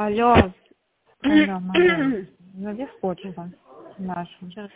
Алло. Алло, Марина, зайди в почту нашу. Сейчас.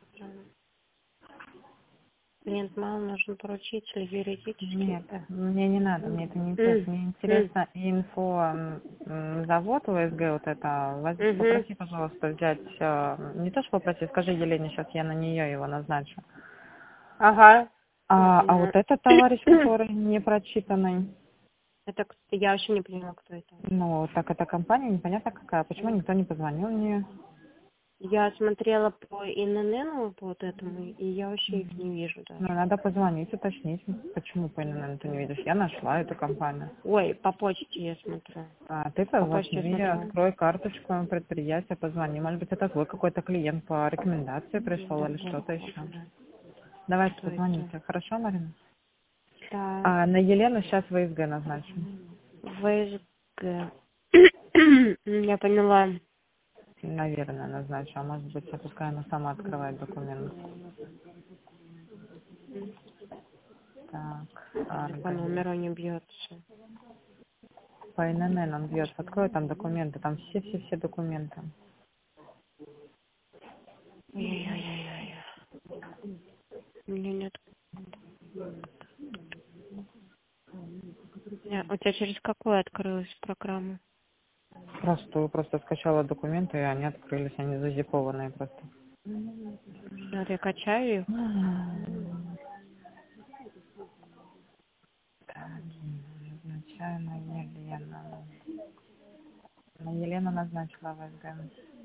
Клиент мало, нужен поручитель, юридический. Нет, мне не надо, мне это не интересно. Мне интересно инфо завод УСГ вот это. Попроси, пожалуйста, взять, не то, что попроси, скажи Елене, сейчас я на нее его назначу. Ага. А вот этот товарищ, который не прочитанный. Это я вообще не понимаю, кто это. Ну, так эта компания непонятно какая. Почему никто не позвонил мне? Я смотрела по ИНН по вот этому, и я вообще их не вижу даже. Ну, надо позвонить, уточнить, почему по ИНН ты не видишь. Я нашла эту компанию. Ой, по почте я смотрю. А ты По почте возьми, смотрю. открой карточку предприятия, позвони. Может быть, это твой какой-то клиент по рекомендации пришел или что-то еще. Давайте позвоните. Хорошо, Марина? Да. А на Елену сейчас ВСГ назначим. ВСГ. Я поняла. Наверное, назначу. А может быть, пускай она сама открывает документ. Так, По номеру не бьется. По ИНН он бьется. Открой там документы. Там все документы. Ой-ой-ой. У меня нет. У тебя через какую открылась программа? Просто скачала документы, и они открылись. Они зазипованные просто. Вот я качаю их. Так, назначаю на Елену. На Елену назначила ВСГ.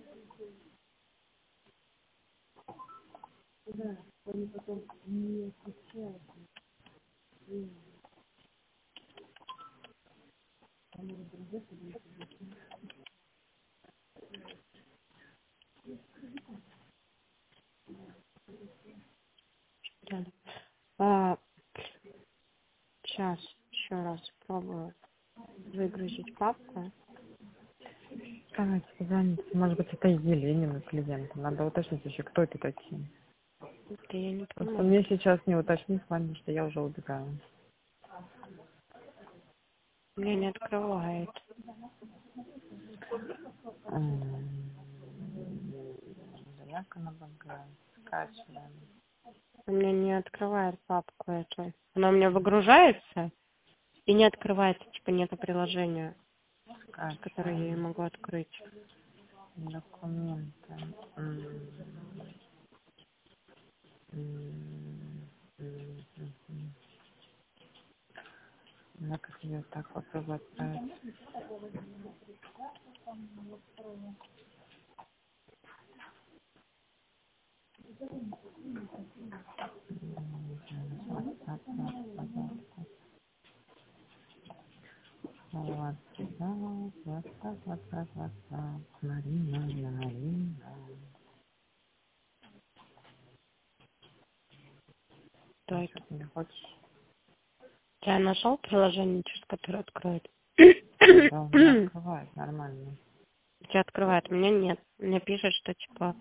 Сейчас еще раз пробую выгрузить папку. Давайте позвоните. Может быть, это Еленин клиент. Надо уточнить еще, кто это такие. Это я не Просто понимаю. мне сейчас не уточнить, потому что я уже убегаю. Меня не открывает. Заявка на банкрот. Скачиваем. У меня не открывает папку эту. Она у меня выгружается и не открывается. Типа нету приложения, которое я Скачиваем. могу открыть. Документы. Ну, как ее так попробую отправить. Марина. Что Ну, это? что ты не хочешь? Я нашел приложение, через которое откроет. Да, он не открывает нормально. Тебя открывает, у меня нет. Мне пишет, что типа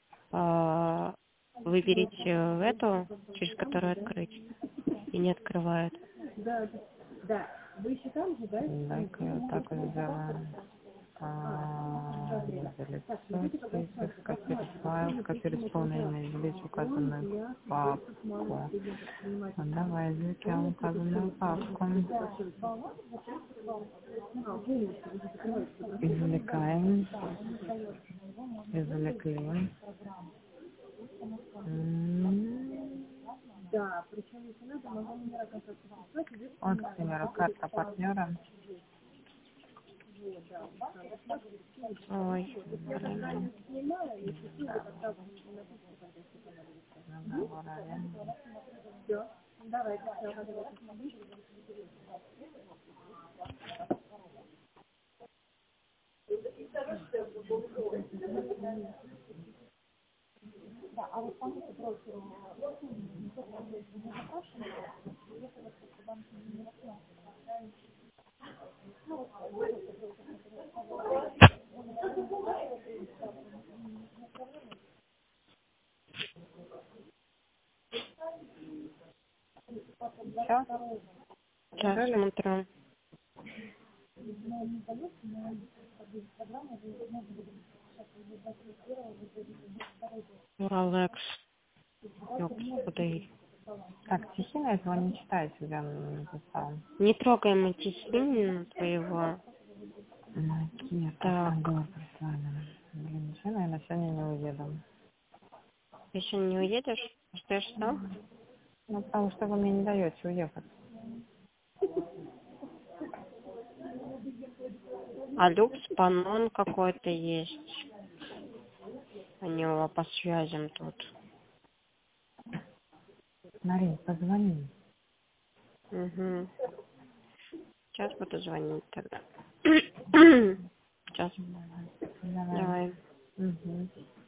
выберите эту, через которую открыть, и не открывает. Дай-ка я вот так вот сделаю. Удалить список, скопировать файл, скопировать полное имя, извлечь указанную папку. Давай извлекаем указанную папку. Извлекаем. Извлекли. Вот, к примеру, карта партнера. Ой, блин. Договор аренды. Все? Сейчас смотрю. Уралекс. Ёпта. Так, Тихина этого не читай, себя написал. Не трогаем Тихинина твоего. Нет, Так. разговор прислали. Блин, что, наверное, сегодня не уеду. Ты еще не уедешь? Ждешь там? Ну, потому что вы мне не даете уехать. А люкс панон какой-то есть. У него по связям тут. Марин, позвони. Угу. Сейчас буду звонить тогда. Сейчас. Давай. Давай. Угу.